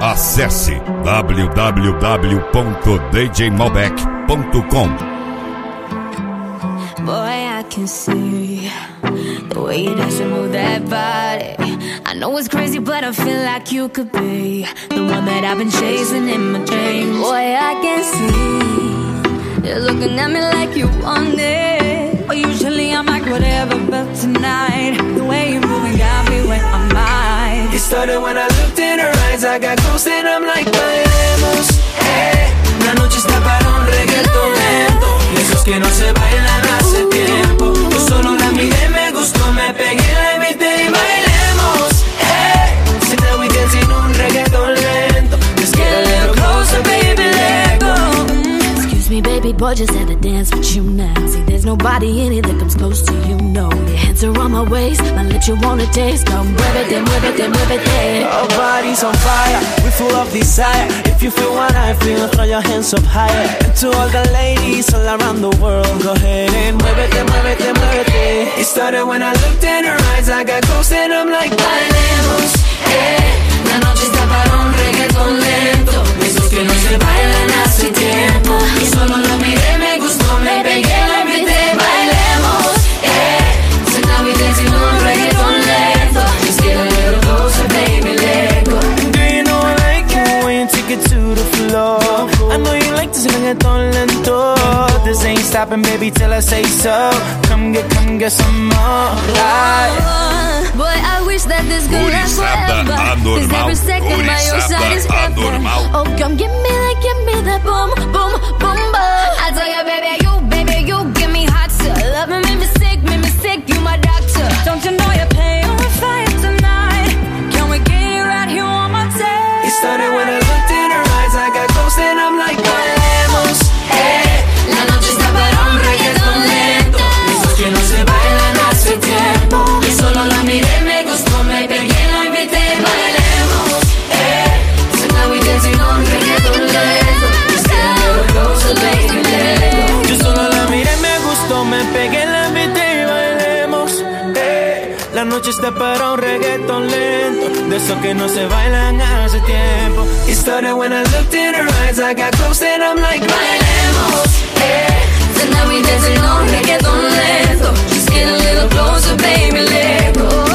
Acesse www.djmalbec.com. Boy, I can see the way you dance and move that body. I know it's crazy, but I feel like you could be the one that I've been chasing in my dreams. Boy, I can see you're looking at me like you want it. But usually I'm like whatever, but tonight the way you're moving got me where I'm at. It started when I looked in her eyes. I got close and I'm like, bailemos, hey. La noche está para un reggaeton lento, esos que no se bailan hace tiempo. Yo solo la miré, me gustó, me pegué, la invité y bailemos, hey. So now we dancing un reggaeton lento. Let's get a little closer, baby, let go. Excuse me, baby boy, just had to dance with you now. See, there's nobody in it that comes close to you, no. Your hands are on my waist, my lips you wanna taste. Come muévete, muévete, muévete. Our bodies on fire, we full of desire. If you feel what I feel, throw your hands up higher. And to all the ladies all around the world, go ahead and muévete, muévete, muévete. It started when I looked in her eyes. I got close and I'm like, bailemos, hey. La noche está para un reggaeton lento, esos que no se bailan hace tiempo. Y solo lo miré, me gustó, me pegué, la invité, bailemos, hey. So now we dancing un reggaeton lento. Just get a little closer, baby, let go. Do you know I like it when you take it to the floor? I know you like this reggaeton lento. This ain't stopping, baby, till I say so. Come get some more. Boy, I wish that this could last forever. Cause every second by your side is heaven. Oh, come give me that boom, boom, boom, boom. I tell you, baby, you give me hot stuff. Love me, make me sick, you my doctor. Don't you know you're playing on fire tonight? Can we get you right here on my tape? It started when I looked in her eyes. I got close and I'm like, bailemos, hey. La noche está para un reggaeton lento, esos que no se bailan hace tiempo. Y solo la miré, me gustó, me pegué, la invité, bailemos, hey. So now we dancing on reggaeton lento. Just get a little closer, baby, let go. Yo solo la miré, me gustó, me pegué, la invité y bailemos, hey. La noche está para un reggaeton lento, de esos que no se bailan hace tiempo. It started when I looked in her eyes. I got close and I'm like, bailemos, hey. So now we dancing on reggaeton lento. Just get a little closer, baby, let go.